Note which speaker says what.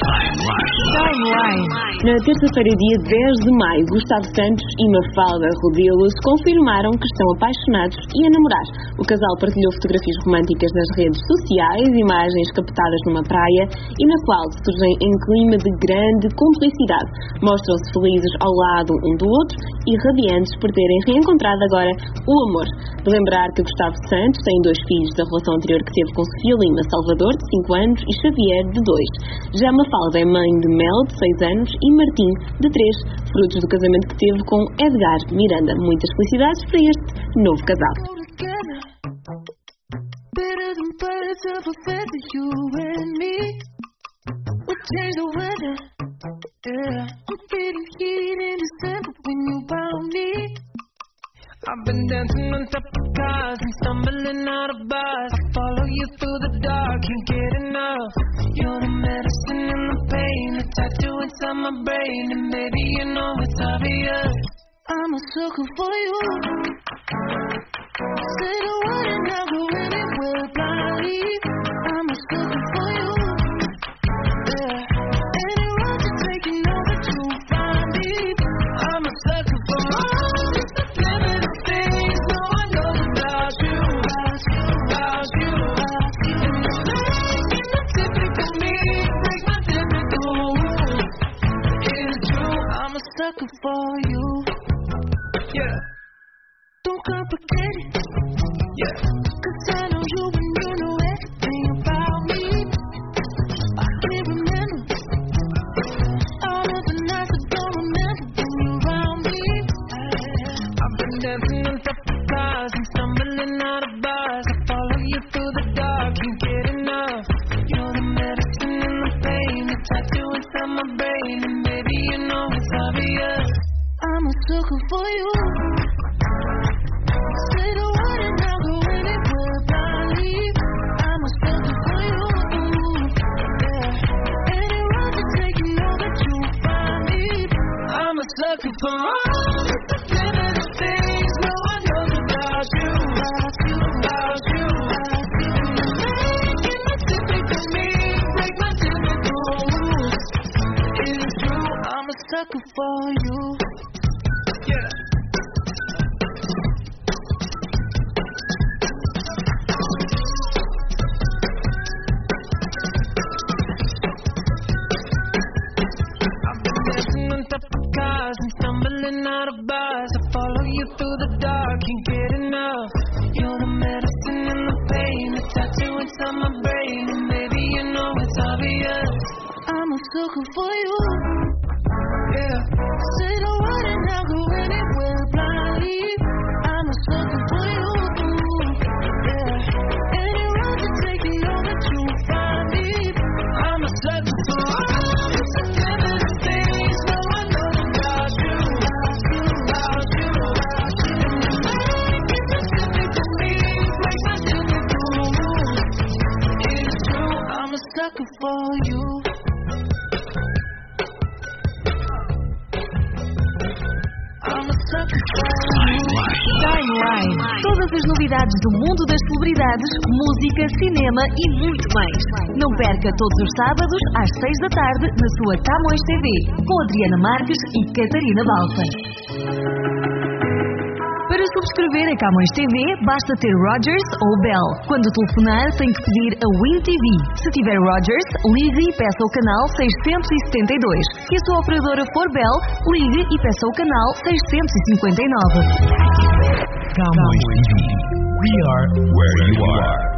Speaker 1: Timeline. Na terça-feira, dia 10 de maio, Gustavo Santos e Mafalda Rodilo se confirmaram que estão apaixonados e a namorar. O casal partilhou fotografias românticas nas redes sociais, imagens captadas numa praia e na qual surgem em clima de grande cumplicidade. Mostram-se felizes ao lado um do outro e radiantes por terem reencontrado agora o amor. De lembrar que Gustavo Santos tem 2 filhos da relação anterior que teve com Sofia Lima Salvador, de 5 anos, e Xavier, de 2. Já Mafalda é mãe de Mel, de 6 anos, e Martim, de 3, frutos do casamento que teve com Edgar Miranda. Muitas felicidades para este novo casal.
Speaker 2: I've been dancing on top of cars and stumbling out of bars. I follow you through the dark, can't get enough. You're the medicine and the pain, the tattoo inside my brain, and baby you know it's obvious. I'm a sucker for you. Say the word and I'll go anywhere blindly. I'm a sucker for you. Yeah. Any road you take, you know that you'll find me. I'm a sucker for all. Sucker for you, yeah. Don't complicate it, yeah. 'Cause I know you and you know everything about me. I can't remember all of the nights I don't remember when you're around me. I've been dancing on top of cars and stumbling out of bars. I follow you through the dark, can't get enough. You're the medicine and the pain, the tattoo inside my brain, and baby you know it's obvious. I'm a sucker for you. Say the word and I'll go anywhere blindly. I'm a sucker for you. Yeah. Any road you take, you know that you'll find me. I'm a sucker for all the little things no one knows about you. About you. Making my typical me, break my typical rules. It's true, I'm a sucker for you. And stumbling out of bars, I follow you through the dark, can't get enough. You're the medicine and the pain, the tattoo inside my brain, and baby you know it's obvious. I'm a sucker for you, yeah. Say the word and I'll go anywhere blindly. I'm a sucker for you, yeah. Any road you take, you know that you'll find me. I'm a sucker for all the little things no one knows. Sucker for you. I'm a sucker for you.
Speaker 1: Timeline. Todas as novidades do mundo das celebridades, música, cinema e muito mais. Não perca todos os sábados às 6 da tarde na sua Camões TV, com Adriana Marques e Catarina Balsa. Para subscrever a Camões TV, basta ter Rogers ou Bell. Quando telefonar, tem que pedir a Win TV. Se tiver Rogers, ligue e peça o canal 672. Se a sua operadora for Bell, ligue e peça o canal 659.
Speaker 3: Camões TV. We are where you are.